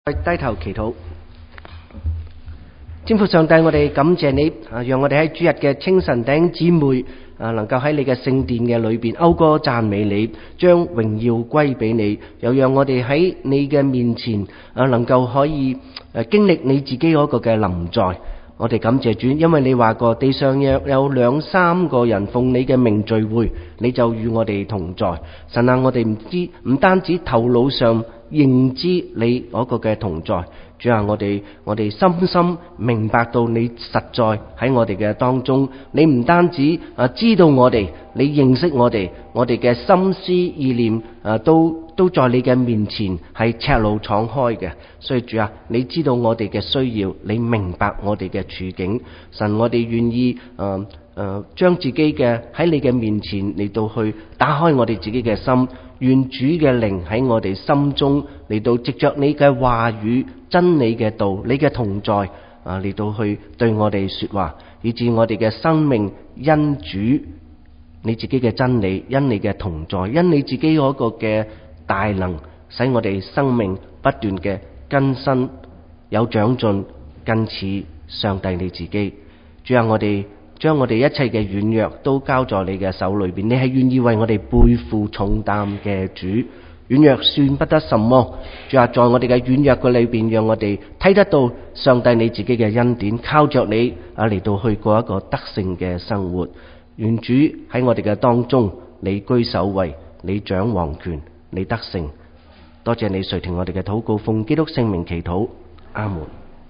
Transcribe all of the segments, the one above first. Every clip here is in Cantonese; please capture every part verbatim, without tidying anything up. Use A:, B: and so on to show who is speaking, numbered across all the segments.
A: 低頭祈禱。天父上帝，我哋感謝你啊，讓我哋喺主日嘅清晨弟兄姊妹啊，能夠喺你嘅聖殿嘅裏邊謳歌讚美你，將榮耀歸俾你，又讓我哋喺你嘅面前啊，能夠可以誒經歷你自己嗰個嘅臨在。我哋感謝主，因為你話過地上若有兩三個人奉你嘅名聚會，你就與我哋同在。神啊，我哋唔知唔單止頭腦上認知你嗰個嘅同在，主啊，我哋我哋深深明白到你實在喺我哋嘅當中。你唔單止啊知道我哋，你認識我哋，我哋嘅心思意念啊都都在你嘅面前係赤露敞開嘅。所以主啊，你知道我哋嘅需要，你明白我哋嘅處境。神，我哋願意誒誒將自己嘅喺你嘅面前嚟到去打開我哋自己嘅心。願主嘅靈喺我哋心中嚟到藉着你嘅話語、真理嘅道、你嘅同在啊嚟到去對我哋說話，以致我哋嘅生命因主你自己嘅真理、因你嘅同在、因你自己嗰個嘅大能，使我哋生命不斷嘅更新、有長進，更似上帝你自己。主啊，我哋將我哋一切嘅軟弱都交在你嘅手裏邊，你係願意為我哋背負重擔嘅主。軟弱算不得什麼，主啊，在我哋嘅軟弱嘅裏邊，讓我哋睇得到上帝你自己嘅恩典，靠着你啊嚟到去過一個得勝嘅生活。願主喺我哋嘅當中，你居首位，你掌王權，你得勝。多謝你垂聽我哋嘅禱告，奉基督聖名祈禱，阿門。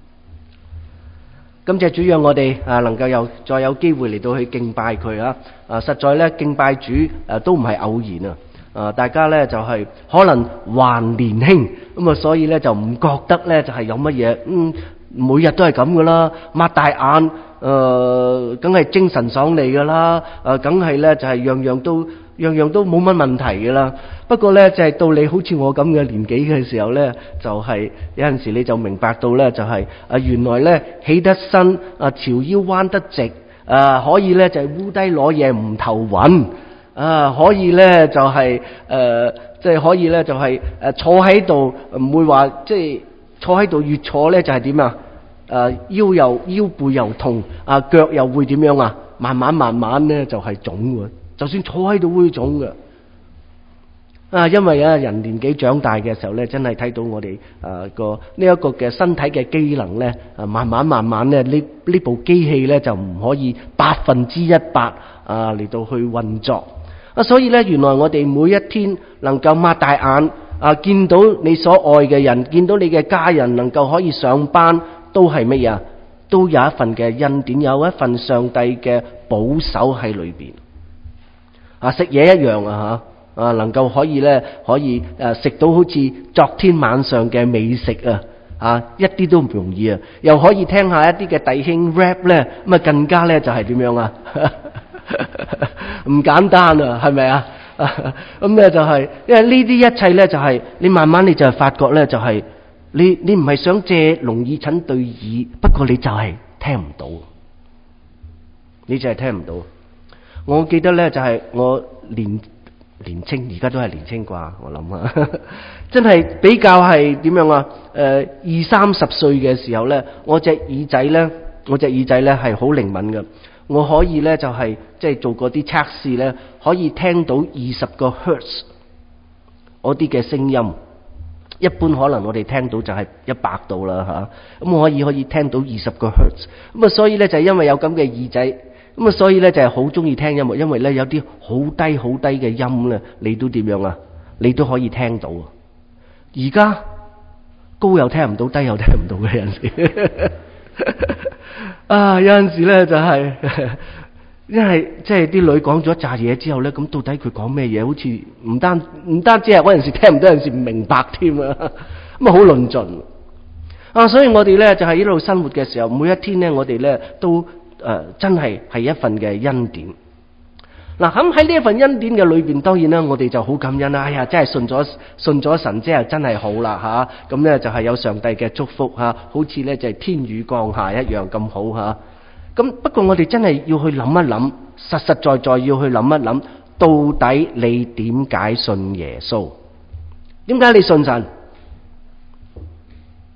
A: 感謝主，讓我哋啊能夠有再有機會嚟到去敬拜佢啊！啊，實在咧敬拜主誒都唔係偶然啊！啊，大家咧就係、是、可能還年輕咁啊，所以咧就唔覺得咧就係有乜嘢，嗯，每日都係咁噶啦，擘大眼誒，梗、呃、係精神爽利噶啦，誒、呃，梗係咧就係樣樣都樣樣都冇乜問題噶啦。不過咧就係、是、到你好似我咁嘅年紀嘅時候咧，就係、是、有陣時你就明白到咧就係、是、啊原來咧起得身啊，朝腰彎得直啊，可以咧就係烏低攞嘢唔頭暈啊，可以咧就係誒即係可以咧就係、是、誒、呃、坐喺度唔會話即係坐喺度越坐咧就係點啊，誒腰又腰背又痛啊，腳又會點樣啊，慢慢慢慢咧就係腫喎，就算坐喺度會腫嘅。啊，因為啊人年紀長大嘅時候咧，真係睇到我哋啊個呢一個嘅身體嘅機能咧，啊慢慢慢慢咧呢呢部機器咧就唔可以百分之一百啊嚟到去運作啊，所以咧原來我哋每一天能夠擘大眼啊見到你所愛嘅人，見到你嘅家人能夠可以上班，都係乜嘢？都有一份嘅恩典，有一份上帝嘅保守喺裏邊啊，食嘢一樣啊吓。啊，能夠可以咧，可以誒食到好似昨天晚上嘅美食啊！啊，一啲都唔容易啊！又可以聽下一啲嘅弟兄 rap 咧，咁啊更加咧就係點樣啊？唔簡單啊，係咪啊？咁咧就係，因為呢啲一切咧就係你慢慢你就係發覺咧就係你你唔係想借聾耳陳對耳，不過你就係聽唔到，你就係聽唔到。我記得咧就係我年。年青而家都係年青啩，我諗啊，真係比較係點樣啊？誒、呃，二三十歲嘅時候咧，我隻耳仔咧，我隻耳仔咧係好靈敏嘅，我可以咧就係即係做過啲測試咧，可以聽到二十個 hertz 嗰啲嘅聲音。一般可能我哋聽到就係一百度啦吓，咁、啊、我可以可以聽到二十個 hertz， 咁啊所以咧就係因為有咁嘅耳仔。咁啊，所以咧就係好中意聽音樂，因為咧有啲好低好低嘅音咧，你都點樣啊？你都可以聽到。而家高又聽唔到，低又聽唔到嘅有陣時。啊，有陣時咧就係、是，因為即係啲女講咗一紮嘢之後咧，咁到底佢講咩嘢？好似唔單唔單止係嗰陣時聽唔到，有陣時唔明白添啊。咁啊好論盡。啊，所以我哋咧就係一路生活嘅時候，每一天咧我哋咧都。誒、呃，真係係一份嘅恩典。嗱，咁喺呢一份恩典嘅裏邊，當然啦，我哋就好感恩啦。哎呀，真係信咗信咗神之後，真係好啦吓。咁、啊、咧就係、是、有上帝嘅祝福吓、啊，好似咧就係、是、天雨降下一樣咁好吓。咁、啊、不過我哋真係要去諗一諗，實實在在要去諗一諗，到底你點解信耶穌？點解你信神？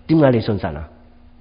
A: 點解你信神啊？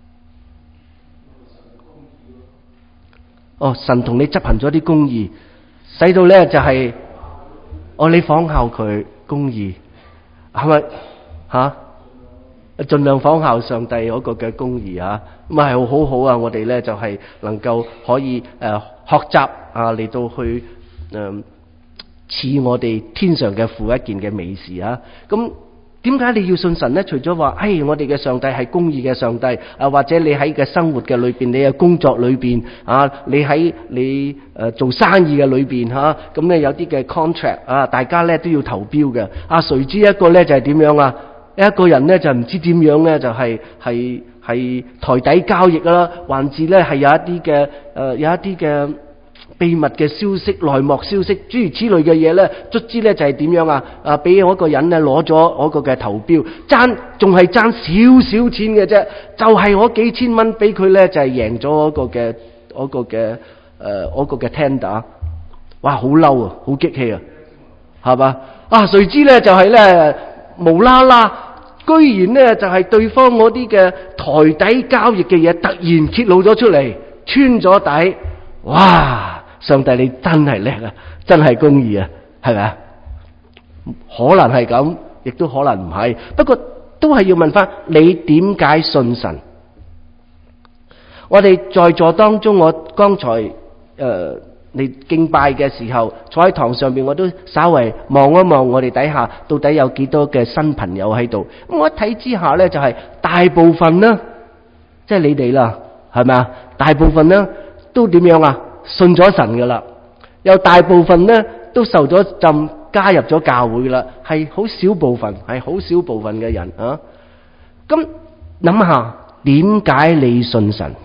A: 哦，神同你執行咗啲公義，使到咧就係、是，哦你仿效佢公義，係咪吓？盡量仿效上帝嗰個嘅公義啊，咁啊係好好啊！我哋咧就係、是、能夠可以誒、呃、學習啊嚟到去誒似、呃、我哋天上嘅父一件嘅美事啊！咁點解你要信神咧？除咗話，誒我哋嘅上帝係公義嘅上帝啊，或者你喺嘅生活嘅裏邊，你嘅工作裏邊啊，你喺你誒、呃、做生意嘅裏邊吓，咁、啊、咧有啲嘅 contract 啊，大家咧都要投標嘅啊，誰知一個咧就係、是、點樣啊？一個人咧就唔知點樣咧，就係係係台底交易啦，還是咧係有一啲嘅誒有一啲嘅秘密嘅消息、內幕消息，諸如此類嘅嘢咧，卒之咧就係點樣啊？啊，俾我一個人咧攞咗我個嘅投標，爭仲係爭少少錢嘅啫，就係、是、我幾千蚊俾佢咧，就係贏咗我個嘅我個嘅誒我個嘅 tender， 哇！好嬲啊，好激氣啊，係嘛？啊，誰知咧就係咧。無啦啦，居然咧就係對方嗰啲嘅台底交易嘅嘢突然揭露咗出嚟，穿咗底，哇！上帝你真係叻啊，真係公義啊，係咪啊？可能係咁，亦都可能唔係，不過都係要問翻你點解信神？我哋在座當中，我剛才誒。呃你敬拜嘅時候，坐喺堂上邊，我都稍微望一望我哋底下到底有幾多嘅新朋友喺度。咁我一睇之下呢，就係、是、大部分啦，即係你哋啦，係咪啊？大部分呢都點樣啊？信咗神噶啦，有大部分呢都受咗浸，加入咗教會啦，係好少部分，係好少部分嘅人啊。咁諗下，點解你信神？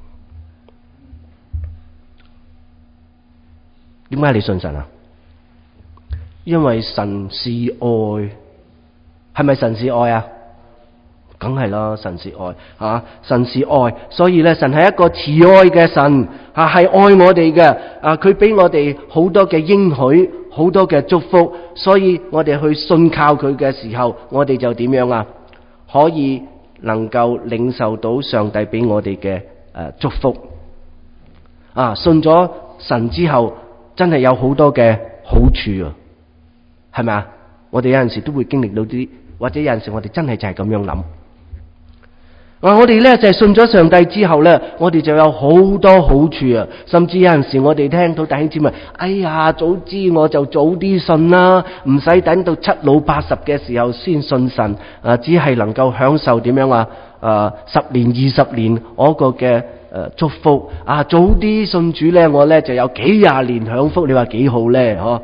A: 點解你信神啊？因為神是愛，係咪神是愛啊？梗係啦，神是愛啊！神是愛，所以咧，神係一個慈愛嘅神啊，係愛我哋嘅啊！佢俾我哋好多嘅應許，好多嘅祝福，所以我哋去信靠佢嘅時候，我哋就點樣啊？可以能夠領受到上帝俾我哋嘅誒祝福啊！信咗神之後，真係有好多嘅好處啊，係咪啊？我哋有陣時都會經歷到啲，或者有陣時我哋真係就係咁樣諗。啊，我哋咧就係信咗上帝之後咧，我哋就有好多好處啊！甚至有陣時我哋聽到弟兄姊妹，哎呀，早知我就早啲信啦，唔使等到七老八十嘅時候先信神啊，只係能夠享受點樣啊？啊，十年二十年我個嘅。誒，祝福啊！早啲信主咧，我咧就有幾廿年享福，你話幾好咧？嗬！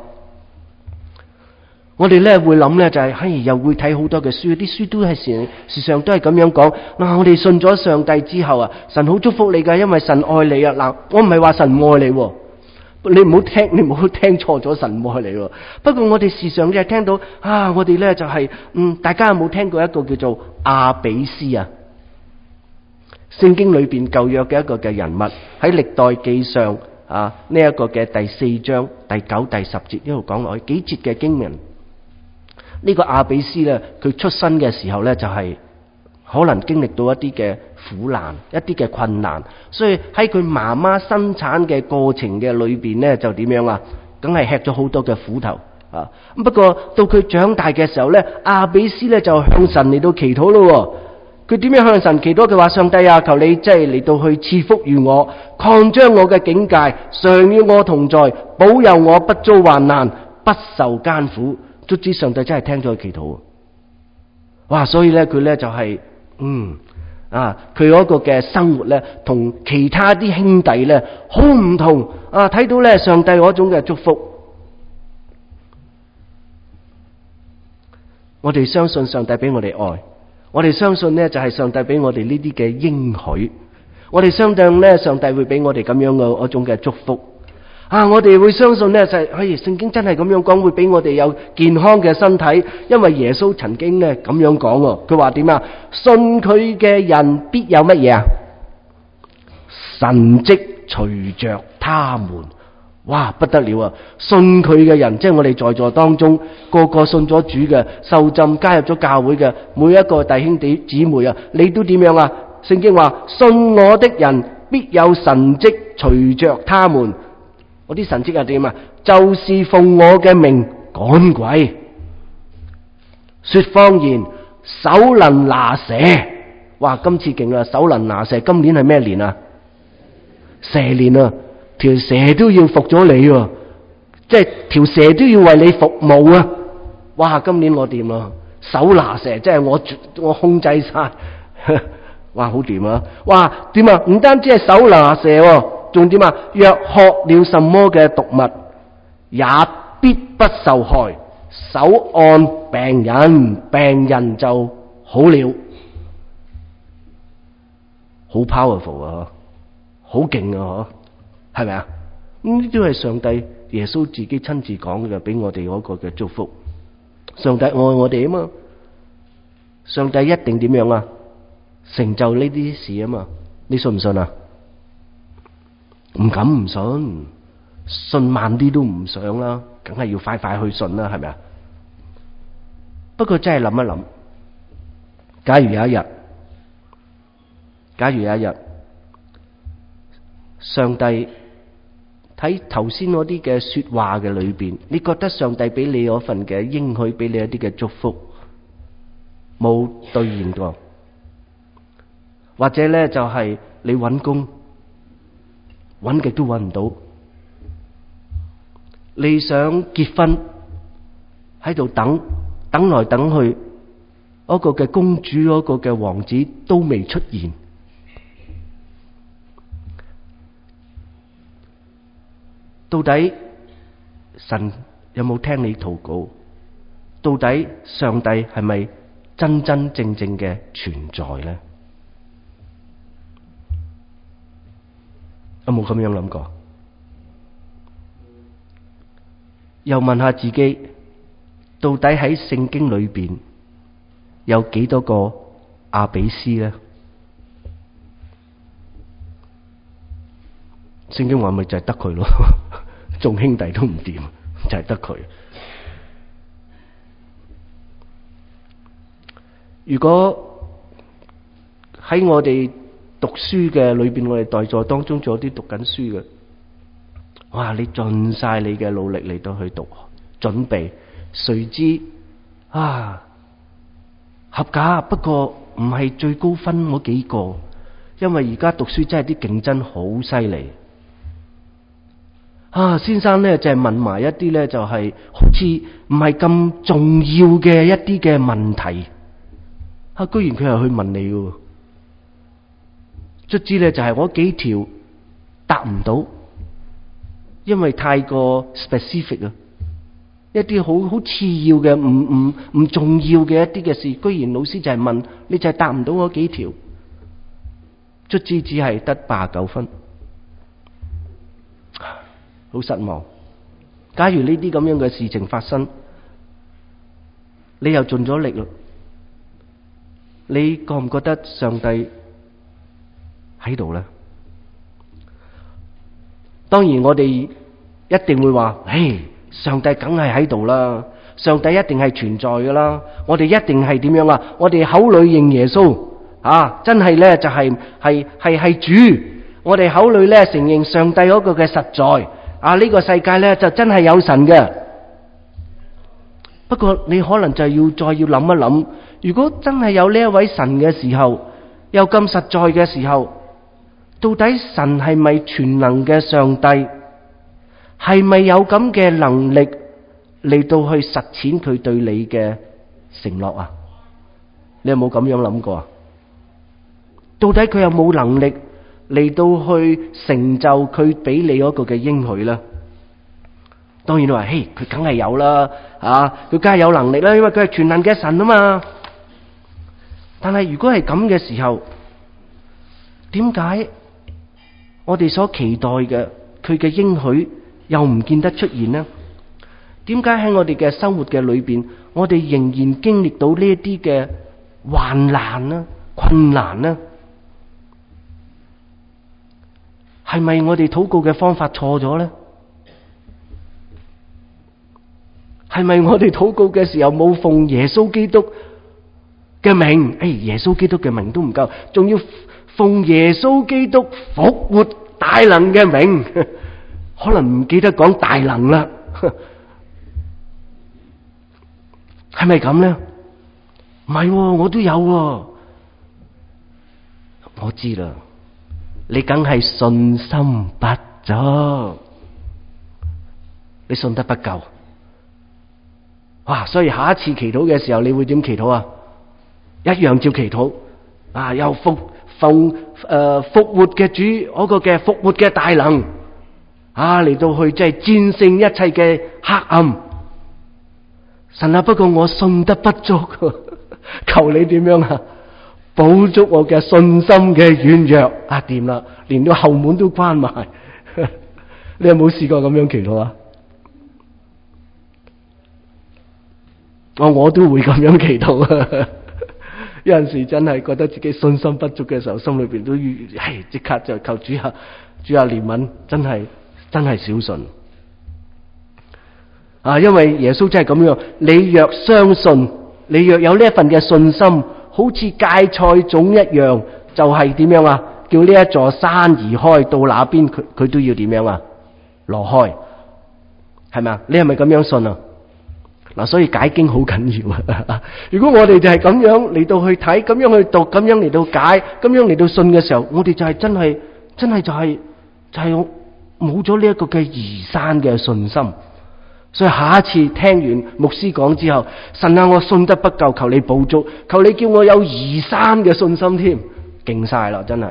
A: 我哋咧會諗咧就係、是，嘿，又會睇好多嘅書，啲書都係時時常都係咁樣講。嗱、啊，我哋信咗上帝之後啊，神好祝福你噶，因為神愛你啊！嗱，我唔係話神唔愛你，你唔好聽，你唔好聽錯咗，神唔愛你。不過我哋時常咧聽到啊，我哋咧就係、是，嗯，大家有冇聽過一個叫做亞比斯啊？聖經裏邊舊約嘅一個嘅人物，喺歷代記上啊呢一個嘅第四章第九、第十節呢度講落去幾節嘅經文。呢、這個亞比斯咧，佢出生嘅時候咧就係、是、可能經歷到一啲嘅苦難、一啲嘅困難，所以喺佢媽媽生產嘅過程嘅裏邊咧就點樣啊？梗係吃咗好多嘅苦頭啊！不過到佢長大嘅時候咧，亞比斯咧就向神嚟到祈禱咯。佢點樣向神祈禱？佢話：上帝啊，求你即係嚟到去賜福於我，擴張我嘅境界，常與我同在，保佑我不遭患難，不受艱苦。卒之上帝真係聽咗佢祈禱。哇！所以咧，佢咧就係、是、嗯啊，佢嗰個嘅生活咧，同其他啲兄弟咧好唔同啊！睇到咧上帝嗰種嘅祝福，我哋相信上帝俾我哋愛。我哋相信呢，就係上帝俾我哋呢啲嘅應許，我哋相信呢，上帝會俾我哋咁樣嘅嗰種嘅祝福啊！我哋會相信呢，就係，哎，聖經真係咁樣講，會俾我哋有健康嘅身體，因為耶穌曾經呢咁樣講，佢話點啊？信佢嘅人必有乜嘢啊？神蹟隨着他們哇，不得了啊！信佢嘅人，即係我哋在座當中個個信咗主嘅、受浸加入咗教會嘅每一個弟兄姊妹啊，你都點樣啊？聖經話：信我的人必有神蹟隨着他們。嗰啲神蹟係點啊？就是奉我嘅名趕鬼、說方言、手能拿蛇。哇！今次勁啦，手能拿蛇。今年係咩年啊？蛇年啊！條蛇都要服咗你喎，即係條蛇都要為你服務啊！哇！今年我掂啦，手拿蛇，即係我我控制晒，哇！好掂啊！哇！點啊？唔單止係手拿蛇，仲點啊？若喝了什麼嘅毒物，也必不受害。手按病人，病人就好了。好 powerful 啊！好勁啊！係咪啊？咁呢啲都係上帝耶穌自己親自講嘅，俾我哋嗰個嘅祝福。上帝愛我哋啊嘛，上帝一定點樣啊？成就呢啲事啊嘛，你信唔信啊？唔敢唔信，信慢啲都唔想啦，梗係要快快去信啦，係咪啊？不過真係諗一諗，假如有一日，假如有一日，上帝喺頭先嗰啲嘅說話嘅裏邊，你覺得上帝俾你嗰份嘅應許，俾你一啲嘅祝福冇兌現過，或者咧就係你搵工搵極都搵唔到，你想結婚喺度等等來等去，嗰個嘅公主嗰個嘅王子都未出現。到底神有冇聽你禱告？到底上帝係咪真真正正嘅存在呢？有冇咁樣諗過？又問下自己，到底喺聖經裏邊有幾多個阿比斯呢？聖經話咪就係得佢咯。眾兄弟都唔掂，就係得佢。如果喺我哋讀書嘅裏邊，我哋在座當中仲有啲讀緊書嘅，哇！你盡晒你嘅努力嚟到去讀準備，誰知啊合格，不過唔係最高分嗰幾個，因為而家讀書真係啲競爭好犀利。啊，先生咧就係問埋一啲咧就係好似唔係咁重要嘅一啲嘅問題，啊，居然佢係去問你嘅，卒之咧就係嗰幾條答唔到，因為太過 specific 啊，一啲好好次要嘅唔唔唔重要嘅一啲嘅事，居然老師就係問你就係答唔到嗰幾條，卒之只係得八十九分。好失望。假如呢啲咁樣嘅事情發生，你又盡咗力咯，你覺唔覺得上帝喺度呢？當然我哋一定會話，唉，上帝梗係喺度啦，上帝一定係存在噶啦，我哋一定係點樣啊？我哋口裏認耶穌啊，真係呢就係係係係主，我哋口裏呢承認上帝嗰個嘅實在。啊！呢、這個世界咧就真係有神嘅，不過你可能就要再要諗一諗，如果真係有呢一位神嘅時候，又咁實在嘅時候，到底神係咪全能嘅上帝？係咪有咁嘅能力嚟到去實踐佢對你嘅承諾啊？你有冇咁樣諗過啊？到底佢有冇能力嚟到去成就佢俾你嗰個嘅應許啦？當然你話，嘿，佢梗係有啦，啊，佢梗係有能力啦，因為佢係全能嘅神啊嘛。但係如果係咁嘅時候，點解我哋所期待嘅佢嘅應許又唔見得出現呢？點解喺我哋嘅生活嘅裏邊，我哋仍然經歷到呢一啲嘅患難呢、困難呢？係咪我哋禱告嘅方法錯咗呢？ 係咪我哋禱告嘅時候冇奉耶穌基督嘅名？誒，耶穌基督嘅名都唔夠，仲要奉耶穌基督復活大能嘅名，可能唔記得講大能啦。係咪咁咧？唔係，我都有喎。我知啦，你梗係信心不足，你信得不夠。哇！所以下一次祈禱嘅時候，你會點祈禱啊？一樣照祈禱啊！又復奉誒復活嘅主，嗰個嘅復活嘅大能啊，嚟到去即係戰勝一切嘅黑暗。神啊，不過我信得不足，求你點樣啊？補足我嘅信心嘅軟弱啊！掂啦，連個後門都關埋。你有冇試過咁樣祈禱啊？我我都會咁樣祈禱啊！有陣時真係覺得自己信心不足嘅時候，心裏邊都係即刻就求主啊，主啊憐憫，真係真係小信啊！因為耶穌真係咁樣，你若相信，你若有呢一份嘅信心，好似芥菜種一樣，就係、是、點樣啊？叫呢一座山移開到那邊，佢佢都要點樣啊？挪開，係咪啊？你係咪咁樣信啊？嗱，所以解經好緊要啊！如果我哋就係咁樣嚟到去睇，咁樣去讀，咁樣嚟到解，咁樣嚟到信嘅時候，我哋就係真係真係就係、是、就係冇咗呢一個嘅移山嘅信心。所以下一次聽完牧師講之後，神啊，我信得不夠，求你補足，求你叫我有移山嘅信心添，勁晒啦，真係。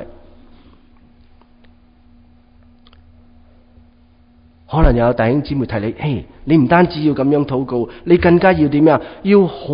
A: 可能有弟兄姊妹提你，嘿，你唔單止要咁樣禱告，你更加要點樣？要好，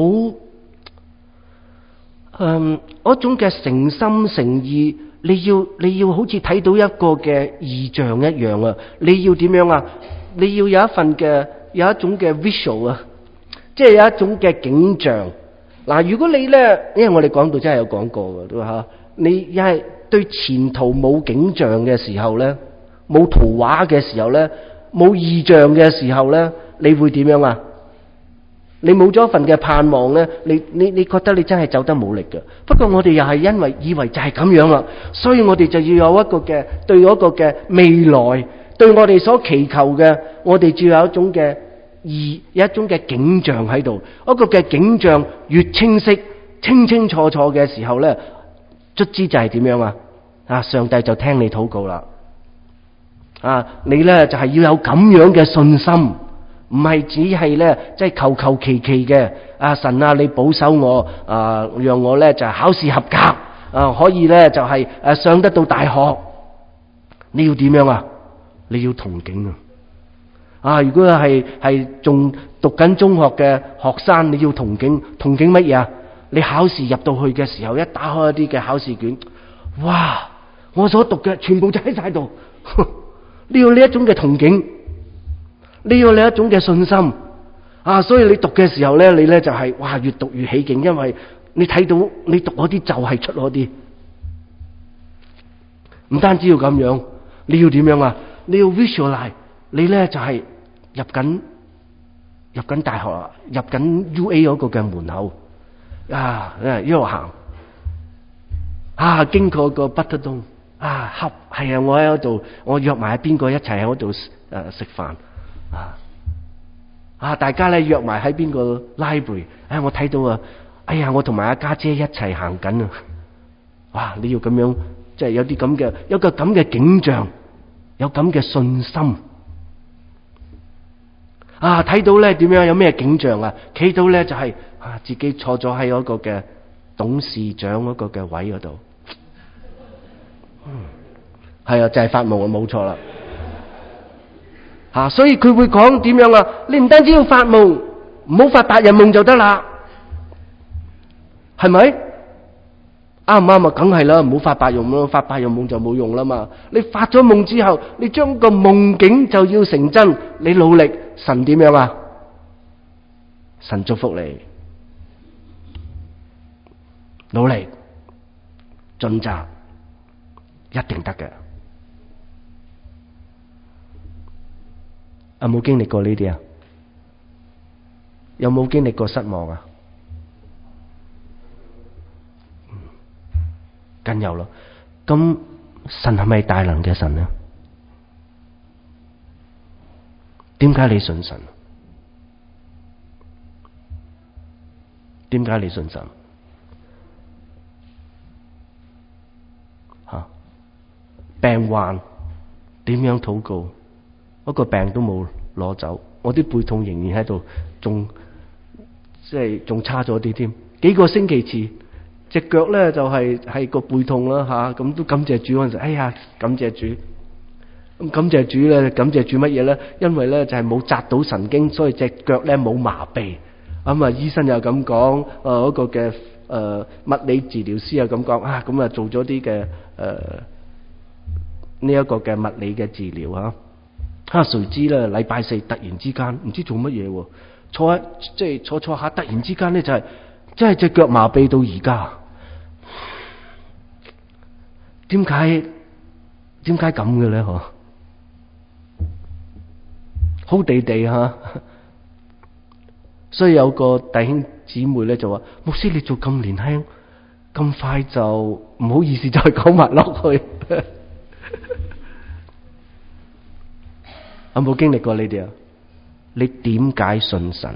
A: 嗯，嗰種嘅誠心誠意，你要你要好似睇到一個嘅異象一樣啊！你要點樣啊？你要有一份嘅有一種嘅 visual 啊，即係有一種嘅景象。嗱，如果你咧，因為我哋講到真係有講過嘅，都吓，你一係對前途冇景象嘅時候咧，冇圖畫嘅時候咧。冇異象嘅時候咧，你會點樣啊？你冇咗一份嘅盼望咧，你你你覺得你真係走得冇力嘅。不過我哋又係因為以為就係咁樣啦，所以我哋就要有一個嘅對嗰個嘅未來，對我哋所祈求嘅，我哋就要有一種嘅意，有一種嘅景象喺度。嗰個嘅景象越清晰、清清楚楚嘅時候咧，卒之就係點樣啊？啊，上帝就聽你禱告啦。啊！你咧就係要有咁樣嘅信心，唔係只係咧即係求求其其嘅。啊神啊，你保守我啊，讓我咧就係考試合格啊，可以咧就係誒上得到大學。你要點樣啊？你要同境啊！啊，如果係係仲讀緊中學嘅學生，你要同境，同境乜嘢啊？你考試入到去嘅時候，一打開一啲嘅考試卷，哇！我所讀嘅全部就喺晒度。你要呢一種嘅憧憬，你要呢一種嘅信心啊！所以你讀嘅時候咧，你咧就係、是、哇越讀越起勁，因為你睇到你讀嗰啲就係出嗰啲。唔單止要咁樣，你要點樣啊？你要 visualize， 你咧就係、是、入緊入緊大學啊，入緊 U A 嗰個嘅門口啊，一路行啊，經過個北德東。啊，恰係啊！我喺嗰度，我約埋邊個一齊喺嗰度誒食飯啊！啊，大家咧約埋喺邊個 library？哎，我睇到啊！哎呀，我同埋阿家姐一齊行緊啊！哇！你要咁樣，即係有啲咁嘅，有個咁嘅景象，有咁嘅信心啊！睇到咧點樣？有咩景象啊？企到咧就係、是、啊，自己坐咗喺嗰個嘅董事長嗰個嘅位嗰度。嗯，係啊，就係、是、發夢啊，冇錯啦。吓、啊，所以佢會講點樣啊？你唔單止要發夢，唔好發白日夢就得啦，係咪？啱唔啱啊？梗係啦，唔好發白日夢，發白日夢就冇用啦嘛。你發咗夢之後，你將個夢境就要成真，你努力，神點樣啊？神祝福你，努力盡責。一定得嘅，有冇經歷過呢啲啊？ 有冇經歷過失望啊？梗有咯。咁神係咪大能嘅神呢？點解你信神？點解你信神？吓、啊，病患點樣禱告？嗰個病都冇攞走，我啲背痛仍然喺度，仲即係仲差咗啲添。幾個星期前，隻腳咧就係、是、係個背痛啦吓，咁、啊、都感謝主嗰陣時，哎呀，感謝主。咁感謝主咧，感謝主乜嘢咧？因為咧就係冇扎到神經，所以隻腳咧冇麻痹。咁啊，醫生又咁講，誒嗰個嘅誒物理治療師又咁講啊，咁啊做咗啲嘅誒呢一個嘅物理嘅治療吓。啊，誰知咧禮拜四突然之間唔知做乜嘢，坐喺即係坐坐下，突然之間咧就係即係隻腳麻痹到而家。點解點解咁嘅咧？嗬？好地地吓，所以有個弟兄姊妹咧就話：牧師你做咁年輕，咁快就唔好意思再講埋落去。有冇經歷過你哋啊？你點解信神？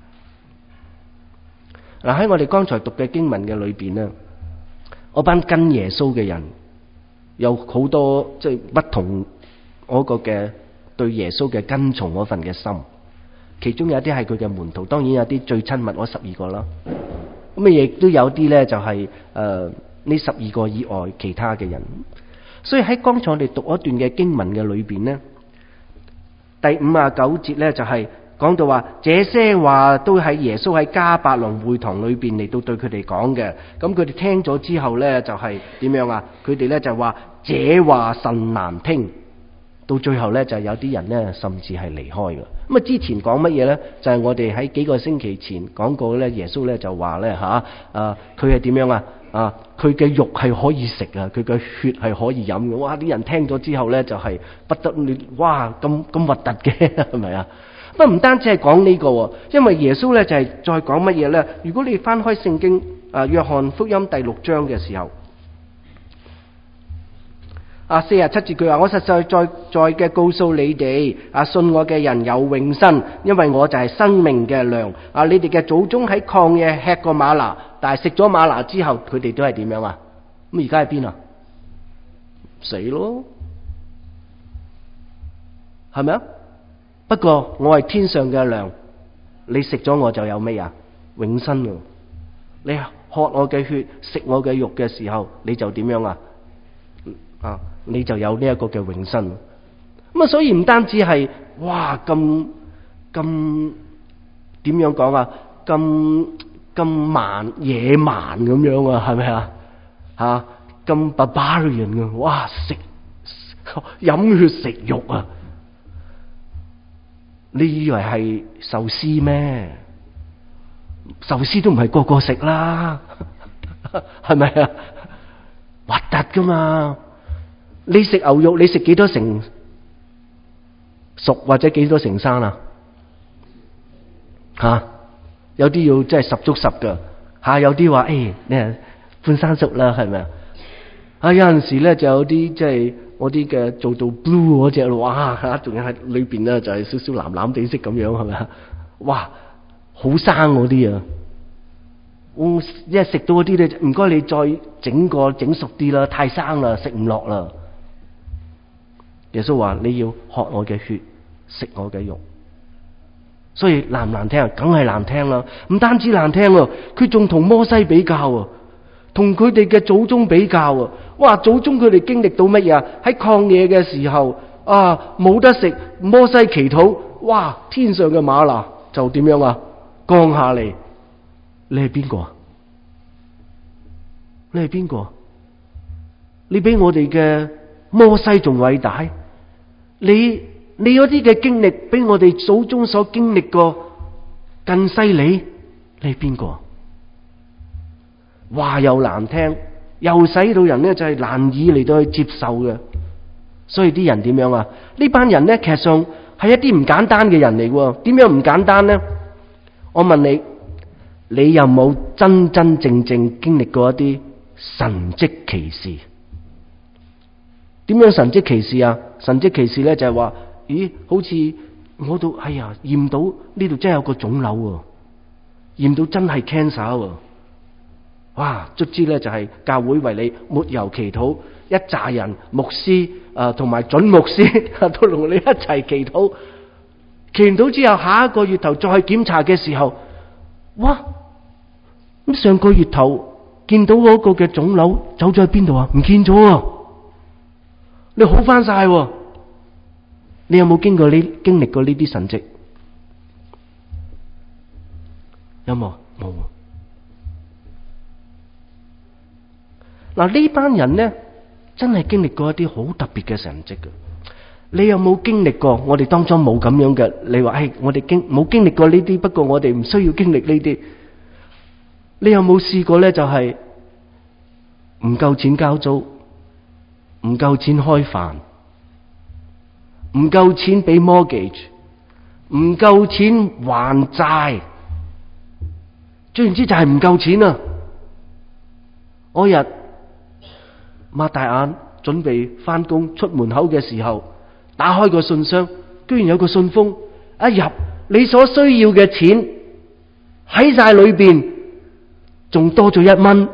A: 嗱，喺我哋剛才讀嘅經文嘅裏邊呢，我班跟耶穌嘅人有好多即係不同嗰個嘅。對耶穌嘅跟從嗰份嘅心，其中有啲係佢嘅門徒，當然有啲最親密嗰十二個啦。咁啊，亦都有啲咧就係誒呢十二個以外其他嘅人。所以喺剛才我哋讀一段嘅經文嘅裏邊呢，第五啊九節咧就係講到話，這些話都喺耶穌喺迦百農會堂裏邊嚟到對佢哋講嘅。咁佢哋聽咗之後咧就係點樣啊？佢哋咧就話這話甚難聽。到最後咧，就有啲人咧，甚至係離開嘅。咁啊，之前講乜嘢咧？就係、是、我哋喺幾個星期前講過咧，耶穌咧就話咧吓，啊，佢係點樣啊？啊，佢嘅肉係可以食啊，佢嘅血係可以飲嘅。哇！啲人聽咗之後咧，就係、是、不得了，哇！咁咁核突嘅，係咪啊？不過唔單止係講呢個，因為耶穌咧就係、是、再講乜嘢咧？如果你翻開聖經啊，約翰福音第六章嘅時候。啊，四十七節佢話：我實在在在嘅告訴你哋，啊，信我嘅人有永生，因為我就係生命嘅糧。啊，你哋嘅祖宗喺曠野吃過嗎哪，但係食咗嗎哪之後，佢哋都係點樣啊？咁而家喺邊啊？死咯，係咪啊？不過我係天上嘅糧，你食咗我就有咩啊？永生啊！你喝我嘅血，食我嘅肉嘅時候，你就點樣啊？啊！你就有呢一個嘅永生。咁啊，所以唔單止係哇咁咁點樣講啊？咁咁蠻野蠻咁樣啊？係咪啊？吓咁 barbarian 啊！哇！食飲血食肉啊！你以為係壽司咩？壽司都唔係個個食啦，係咪啊？核突噶嘛！你食牛肉，你食幾多成熟或者幾多成生啊？吓、啊，有啲要即係十足十噶，吓、啊、有啲話誒，你係半生熟啦，係咪啊？啊有陣時咧就有啲即係我啲嘅做到 blue 嗰隻，哇吓，仲有喺裏邊咧就係少少藍藍地色咁樣，係咪啊？哇，好生嗰啲啊！我一食到嗰啲咧，唔該你再整個整熟啲啦，太生啦，食唔落啦。耶穌話：你要喝我嘅血，食我嘅肉。所以難唔難聽？梗係難聽啦！唔單止難聽啊，佢仲同摩西比較啊，同佢哋嘅祖宗比較啊。哇！祖宗佢哋經歷到乜嘢啊？喺曠野嘅時候啊，冇得食，摩西祈禱，哇！天上嘅嗎哪就點樣啊？降下嚟。你係邊個啊？你係邊個？你比我哋嘅摩西仲偉大？你你嗰啲嘅經歷比我哋祖宗所經歷過更犀利？你係邊個？話又難聽，又使到人呢就係難以嚟到去接受嘅。所以啲人點樣啊？呢班人呢，其實上係一啲唔簡單嘅人嚟嘅。點樣唔簡單呢？ 我問你，你有冇真真正正經歷過一啲神蹟奇事？點樣神蹟奇事啊？神蹟奇事咧就係話，咦，好似我度，哎呀，驗到呢度真係有個腫瘤喎，驗到真係 cancer 喎。哇！卒之咧就係教會為你抹油祈禱，一紮人牧師啊同埋準牧師都同你一齊祈禱。祈禱之後，下一個月頭再去檢查嘅時候，哇！咁上個月頭見到嗰個嘅腫瘤走咗去邊度啊？唔見咗啊！你好翻晒喎！你有冇經過呢經歷過呢啲神蹟？有冇？冇。嗱，呢班人呢，真係經歷過一啲好特別嘅神蹟嘅。你有冇經歷過？我哋當中冇咁樣嘅。你話，唉，我哋經冇經歷過呢啲，不過我哋唔需要經歷呢啲。你有冇試過呢？就係唔夠錢交租，唔夠錢開飯，唔夠錢俾 mortgage， 唔夠錢還債，總言之就係唔夠錢啊！嗰日擘大眼準備翻工，出門口嘅時候，打開個信箱，居然有個信封，一入你所需要嘅錢喺晒裏邊，仲多咗一蚊。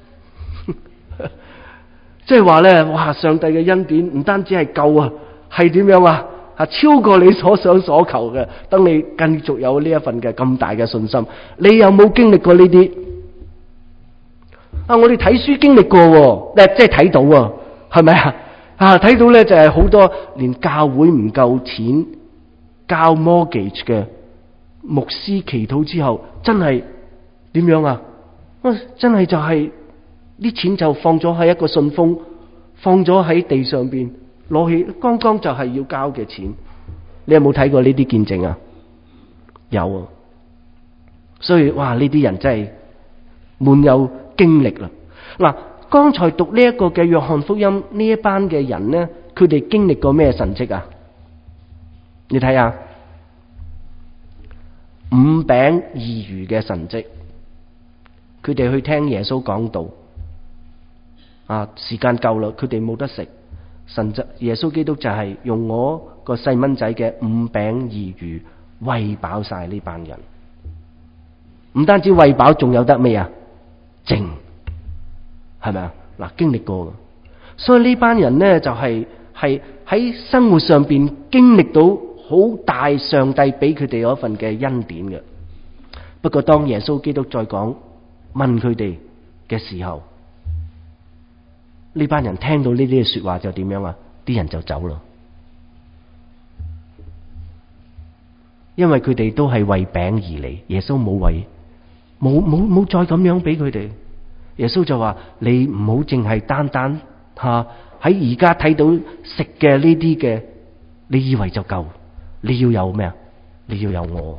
A: 即係話咧，哇！上帝嘅恩典唔單止係夠啊，係點樣啊？係超過你所想所求嘅。等你繼續有呢一份嘅咁大嘅信心，你有冇經歷過呢啲？啊！我哋睇書經歷過，誒，即係睇到啊，係咪啊？啊，睇到咧就係好多連教會唔夠錢交 mortgage 嘅牧師祈禱之後，真係點樣啊？啊，真係就係啲錢就放咗喺一個信封，放咗喺地上邊，攞起剛剛就係要交嘅錢。你有冇睇過呢啲見證啊？有啊，所以哇！呢啲人真係滿有經歷啦。嗱，剛才讀呢一個嘅約翰福音，呢一班嘅人呢，佢哋經歷過咩神蹟啊？你睇下五餅二魚嘅神蹟，佢哋去聽耶穌講道啊，時間夠啦，佢哋冇得食，神就耶穌基督就係用我個細蚊仔嘅五餅二魚餵飽晒呢班人，唔單止餵飽，仲有得咩啊？靜，係咪啊？嗱，經歷過嘅，所以呢班人呢，就係係喺生活上邊經歷到好大上帝俾佢哋嗰份嘅恩典嘅。不過當耶穌基督再講問佢哋嘅時候，呢班人聽到呢啲嘅說話就點樣啊？啲人就走啦，因為佢哋都係為餅而嚟，耶穌冇為。冇冇冇再咁樣俾佢哋，耶穌就話：你唔好淨係單單吓喺而家睇到食嘅呢啲嘅，你以為就夠？你要有咩啊？你要有我，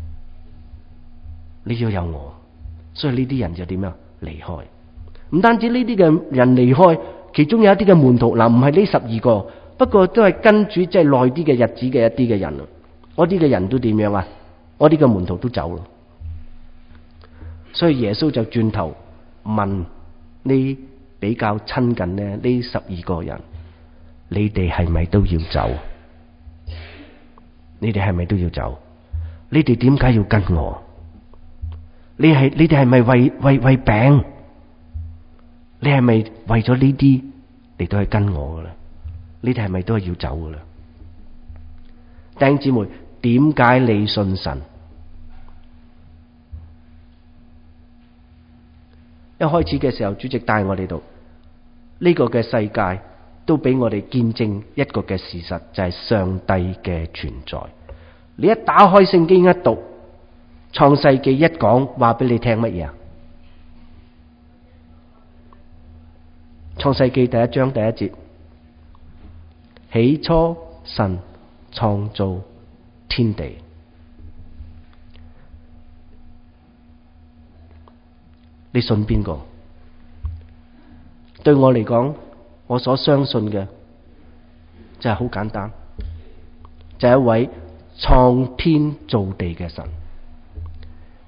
A: 你要有我。所以呢啲人就點樣離開？唔單止呢啲嘅人離開，其中有一啲嘅門徒，嗱，唔係呢十二個，不過都係跟主即係耐啲嘅日子嘅一啲嘅人，嗰啲嘅人都點樣啊？嗰啲嘅門徒都走啦。所以耶穌就轉頭問呢比較親近呢呢十二個人：你哋係咪都要走？你哋係咪都要走？你哋點解要跟我？你係你哋係咪為為為餅？你係咪為咗呢啲嚟到去跟我噶啦？你哋係咪都係要走噶啦？弟兄姊妹，點解你信神？一開始嘅時候，主席帶我哋到呢個嘅世界，都俾我哋見證一個嘅事實，就係上帝嘅存在。你一打開聖經一讀，創世記一講，話俾你聽乜嘢啊？創世記第一章第一節：起初神創造天地。你信邊個？對我嚟講，我所相信嘅就係好簡單，就係一位創天造地嘅神。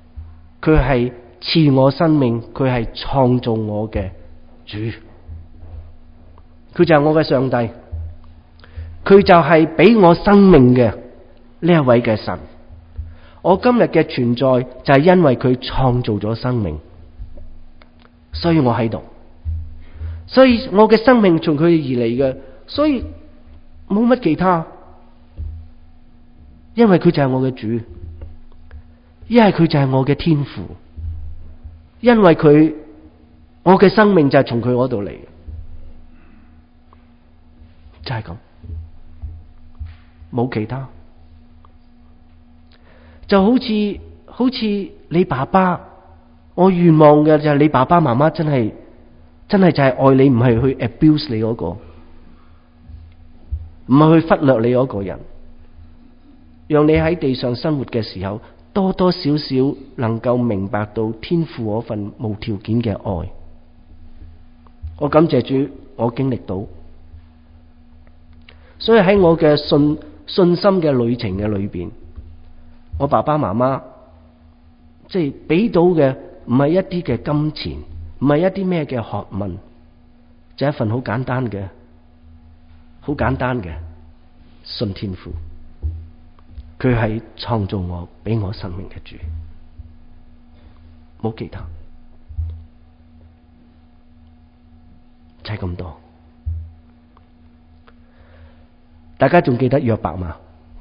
A: 佢係賜我生命，佢係創造我嘅主，佢就係我嘅上帝，佢就係俾我生命嘅呢一位嘅神。我今日嘅存在就係因為佢創造咗生命，所以我喺度，所以我嘅生命從佢而嚟嘅，所以冇乜其他，因為佢就係我嘅主，一係佢就係我嘅天父，因為佢我嘅生命就係從佢嗰度嚟，就係咁，冇其他。就好似好似你爸爸，我願望嘅就係你爸爸媽媽真係真係就係愛你，唔係去 abuse 你嗰個，唔係去忽略你嗰個人，讓你喺地上生活嘅時候多多少少能夠明白到天父嗰份無條件嘅愛。我感謝主，我經歷到，所以喺我嘅信信心嘅旅程嘅裏邊，我爸爸媽媽即係俾到嘅唔係一啲嘅金錢，唔係一啲咩嘅學問，就係一份好簡單嘅、好簡單嘅信天父。佢係創造我、俾我生命嘅主，冇其他，就係咁多。大家仲記得約伯嗎？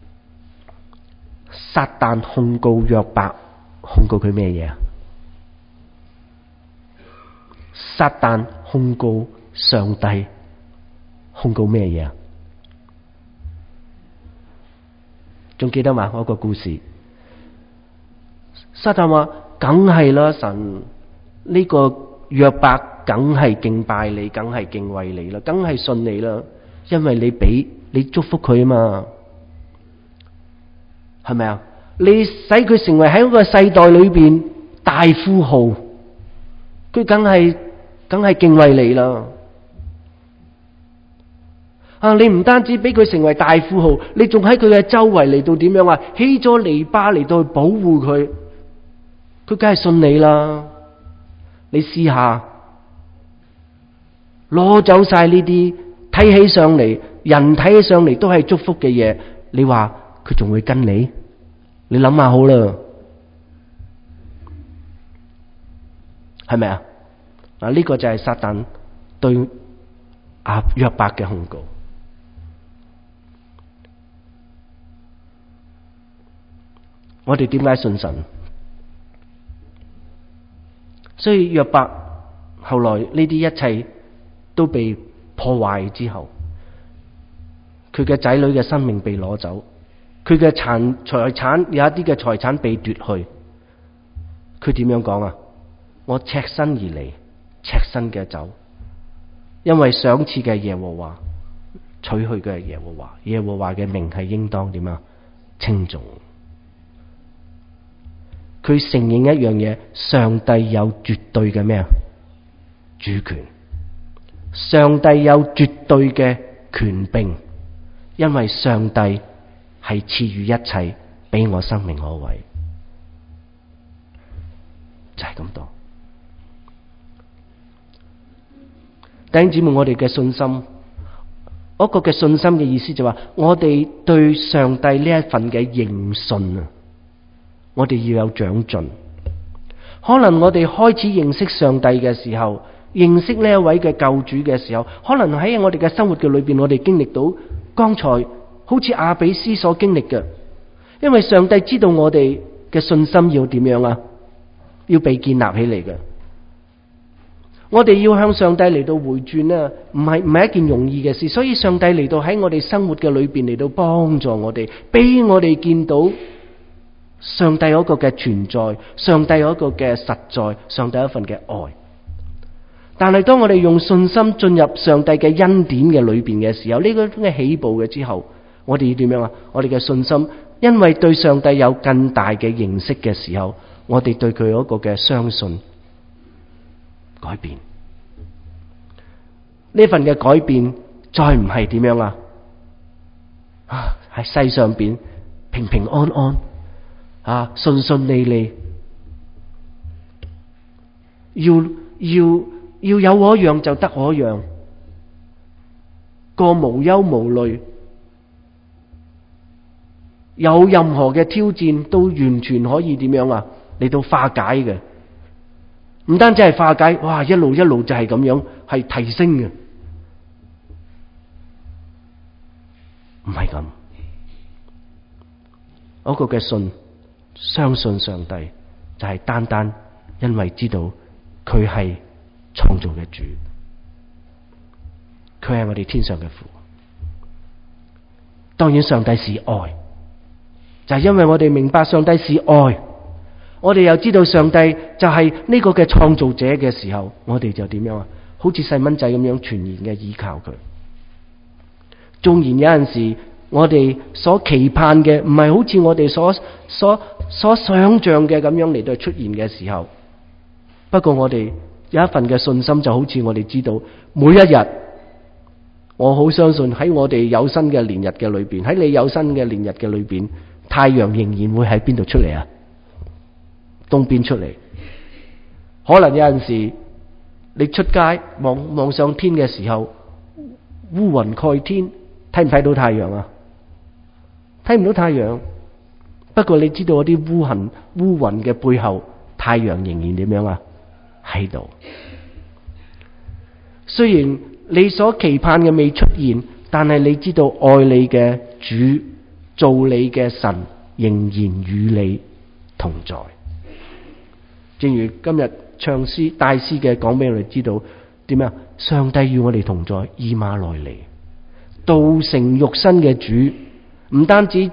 A: 撒旦控告約伯，控告佢咩嘢啊？撒旦控告上帝，控告咩嘢啊？仲記得嘛？嗰個故事，撒旦話：梗係啦，神呢個約伯梗係敬拜你，梗係敬畏你啦，梗係信你啦，因為你俾你祝福佢啊嘛。係咪啊？你使佢成為喺嗰個世代裏邊大富豪，佢梗係梗係敬畏你啦。啊！你唔單止俾佢成為大富豪，你仲喺佢嘅周圍嚟到點樣啊？起咗籬笆嚟到去保護佢，佢梗係信你啦。你試下攞走晒呢啲睇起上嚟，人睇起上嚟都係祝福嘅嘢，你話佢仲會跟你？你諗下好啦，係咪啊？嗱，呢個就係撒旦對阿約伯嘅控告。我哋點解信神？所以約伯後來呢啲一切都被破壞之後，佢嘅仔女嘅生命被攞走，佢嘅殘財產有一啲嘅財產被奪去，佢點樣講啊？我赤身而嚟，赤身嘅走，因為賞賜嘅耶和華，取去嘅係耶和華，耶和華嘅名係應當點啊？稱頌。佢承認一樣嘢，上帝有絕對嘅咩啊？主權。上帝有絕對嘅權柄，因為上帝係賜予一切俾我生命可畏，就係咁多。弟兄姊妹，我哋嘅信心，嗰個嘅信心嘅意思就話，我哋對上帝呢一份嘅認信啊，我哋要有長進。可能我哋開始認識上帝嘅時候，認識呢一位嘅救主嘅時候，可能喺我哋嘅生活嘅裏邊，我哋經歷到剛才好似亞比斯所經歷嘅，因為上帝知道我哋嘅信心要點樣啊，要被建立起嚟嘅。我哋要向上帝嚟到回轉啊，唔係唔係一件容易嘅事，所以上帝嚟到喺我哋生活嘅裏邊嚟到幫助我哋，俾我哋見到上帝嗰個嘅存在，上帝嗰個嘅實在，上帝一份嘅愛。但係當我哋用信心進入上帝嘅恩典嘅裏邊嘅時候，呢個嘅起步嘅之後，我哋要點樣啊？我哋嘅信心，因為對上帝有更大嘅認識嘅時候，我哋對佢嗰個嘅相信改變。呢份嘅改變再唔係點樣啊？啊，喺世上邊平平安安啊，順順利利， 要要要有我樣就得我樣，過無憂無慮，有任何嘅挑戰都完全可以點樣啊嚟到化解嘅。唔單止係化解，哇！一路一路就係咁樣，係提升嘅，唔係咁。嗰個嘅信，相信上帝，就係單單因為知道佢係創造嘅主，佢係我哋天上嘅父。當然上帝是愛，就係因為我哋明白上帝是愛，我哋又知道上帝就係呢個嘅創造者嘅時候，我哋就點樣啊？好似細蚊仔咁樣全然嘅依靠佢。縱然有陣時我哋所期盼嘅唔係好似我哋所所所想象嘅咁樣嚟到出現嘅時候，不過我哋有一份嘅信心，就好似我哋知道每一日，我好相信喺我哋有生嘅年日嘅裏邊，喺你有生嘅年日嘅裏邊，太陽仍然會喺邊度出嚟啊？東邊出嚟。可能有陣時你出街望望上天嘅時候，烏雲蓋天，睇唔睇到太陽啊？睇唔到太陽。不過你知道嗰啲烏雲烏雲嘅背後，太陽仍然點樣啊？喺度。雖然你所期盼嘅未出現，但係你知道愛你嘅主做你嘅神仍然與你同在。正如今日唱詩大師嘅講俾我哋知道點樣，上帝與我哋同在，以馬內利，道成肉身嘅主，唔單止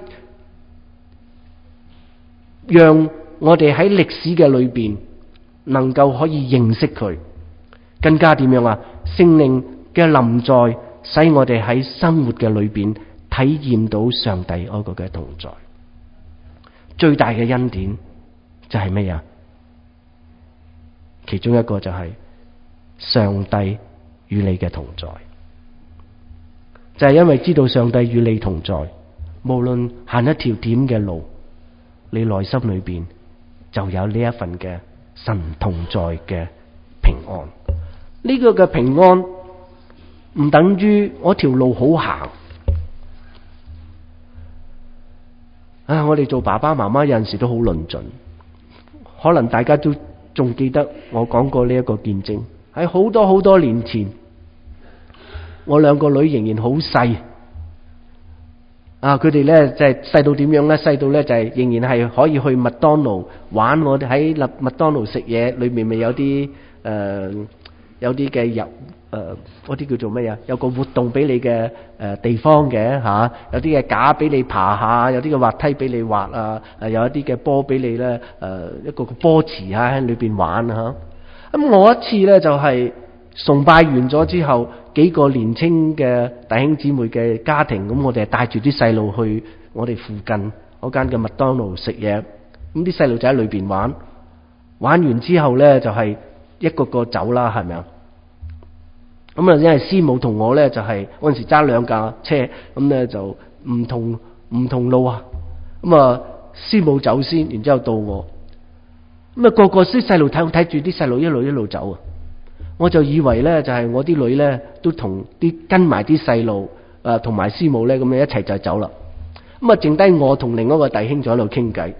A: 讓我哋喺歷史嘅裏邊能夠可以認識佢，更加點樣啊？聖靈嘅臨在，使我哋喺生活嘅裏邊體驗到上帝嗰個嘅同在。最大嘅恩典就係咩啊？其中一個就係上帝與你嘅同在，就係因為知道上帝與你同在，無論行一條點嘅路，你內心裏邊就有呢一份嘅神同在嘅平安。呢個嘅平安唔等於我條路好行啊！我哋做爸爸媽媽有陣時都好論盡，可能大家都仲記得我講過呢一個見證，喺好多好多年前，我兩個女仍然好細啊！佢哋咧就係細到點樣咧？細到咧就係仍然係可以去麥當勞玩。我哋喺麥麥當勞食嘢，裏面咪有啲誒、呃、有啲嘅入誒嗰啲叫做咩啊？有個活動俾你嘅誒、呃、地方嘅吓、啊，有啲嘅架俾你爬下，有啲嘅滑梯俾你滑啊，誒有一啲嘅波俾你咧誒、呃、一個個波池啊喺裏邊玩吓。咁、啊、我一次咧就係、是、崇拜完咗之後，幾個年青嘅弟兄姊妹嘅家庭，咁我哋係帶住啲細路去我哋附近嗰間嘅麥當勞食嘢。咁啲細路仔喺裏邊玩，玩完之後咧就係、是、一個個走啦，係咪啊？咁啊，因為師母同我咧就係嗰陣時揸兩架車，咁咧就唔同唔同路啊。咁啊，師母走先，然之後到我。咁啊，個個啲細路睇睇住啲細路一路一路走啊。我就以為咧就係、是、我啲女咧都同啲跟埋啲細路誒同埋師母咧咁樣一齊就走啦。咁啊，剩低我同另一個弟兄就喺度傾偈。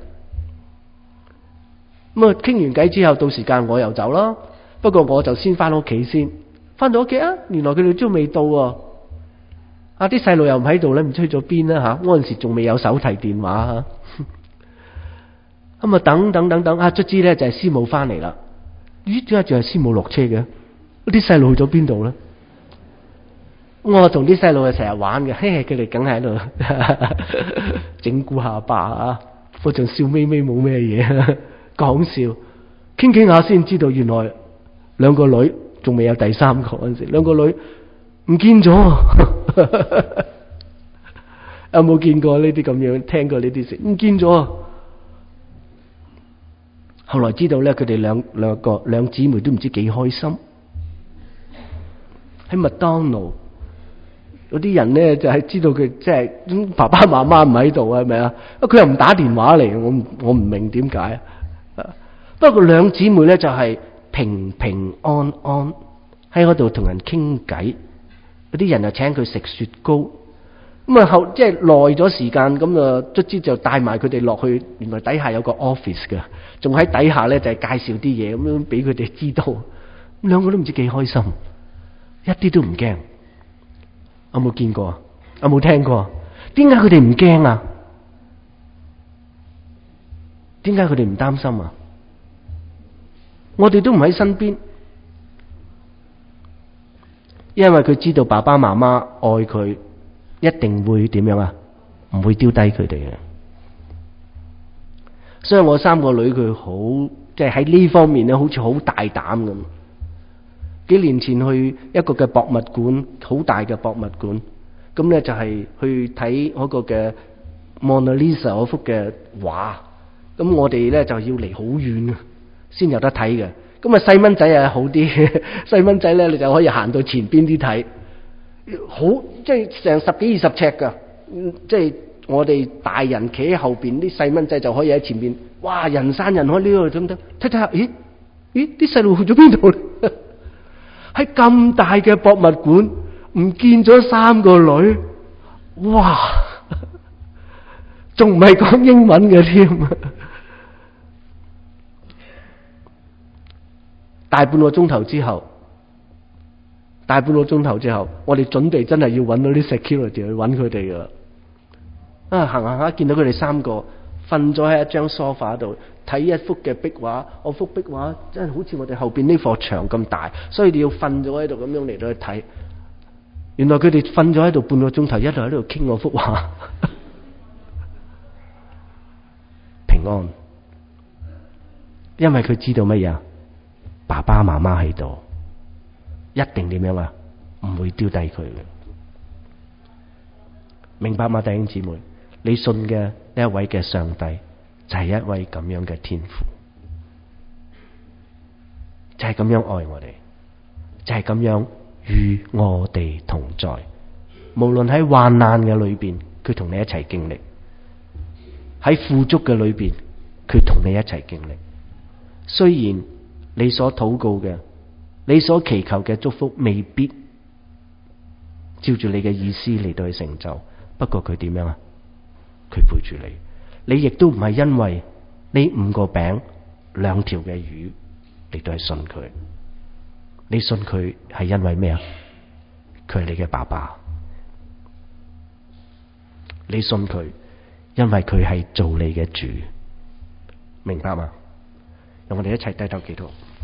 A: 咁啊，傾完偈之後到時間我又走啦。不過我就先翻屋企先。翻到屋企啊，原來佢哋都未到啊！啊，啲細路又唔喺度咧，唔知去咗邊啦吓。嗰陣時仲未有手提電話吓。咁啊，等等等等啊，卒之咧就係師母翻嚟啦。咦，點解仲係師母落車嘅？啲細路去咗邊度咧？我同啲細路係成日玩嘅，嘿嘿，佢哋梗係喺度整蠱下巴啊！我仲笑眯眯冇咩嘢，講笑，傾傾下先知道原來兩個女。仲未有第三個嗰陣時，兩個女唔見咗，有冇見過呢啲咁樣？聽過呢啲事？唔見咗。後來知道咧，佢哋兩兩個兩姊妹都唔知幾開心。喺麥當勞嗰啲人咧，就係、是、知道佢即係爸爸媽媽唔喺度啊，係咪啊？佢又唔打電話嚟，我我唔明點解。不過兩姊妹咧就係、是。 平平安安喺嗰度同人傾偈，嗰啲人又請佢食雪糕。咁啊後即係耐咗時間，咁啊卒之就帶埋佢哋落去，原來底下有個 office 嘅，仲喺底下咧就係介紹啲嘢咁樣俾佢哋知道。咁兩個都唔知幾開心，一啲都唔驚。有冇見過啊？有冇聽過啊？點解佢哋唔驚啊？點解佢哋唔擔心啊？我哋都唔喺身邊，因為佢知道爸爸媽媽愛佢，一定會點樣啊？唔會丟低佢哋嘅。所以我三個女佢好，即係喺呢方面咧，好似好大膽咁。幾年前去一個嘅博物館，好大嘅博物館，咁咧就係去睇嗰個嘅 Mona Lisa 嗰幅嘅畫。咁我哋咧就要離好遠啊，先有得睇嘅。咁啊細蚊仔啊好啲，細蚊仔咧你就可以行到前邊啲睇，好即係成十幾二十尺噶，即係我哋大人企喺後邊，啲細蚊仔就可以喺前邊，哇人山人海呢度咁得，睇睇下，咦咦啲細路去咗邊度咧？喺咁大嘅博物館，唔見咗三個女，哇！仲唔係講英文嘅添？大半個鐘頭之後，大半個鐘頭之後，我哋準備真係要揾到啲 security 去揾佢哋噶啦。啊，行行下見到佢哋三個瞓咗喺一張 sofa 度睇一幅嘅壁畫，我幅壁畫真係好似我哋後邊呢幅牆咁大，所以你要瞓咗喺度咁樣嚟到去睇。原來佢哋瞓咗喺度半個鐘頭，一路喺度傾我幅畫。平安，因為佢知道乜嘢？爸爸媽媽喺度，一定點樣啊？唔會丟低佢嘅。明白嗎，弟兄姊妹？你信嘅呢一位嘅上帝就係一位咁樣嘅天父，就係咁樣愛我哋，就係咁樣與我哋同在。無論喺患難嘅裏邊，佢同你一齊經歷；喺富足嘅裏邊，佢同你一齊經歷。雖然你所禱告嘅，你所祈求嘅祝福未必照住你嘅意思嚟到去成就，不過佢點樣啊？佢陪住你，你亦都唔係因為呢五個餅兩條嘅魚嚟到去信佢，你信佢係因為咩啊？佢係你嘅爸爸，你信佢，因為佢係做你嘅主，明白嗎？讓我哋一齊低頭祈禱。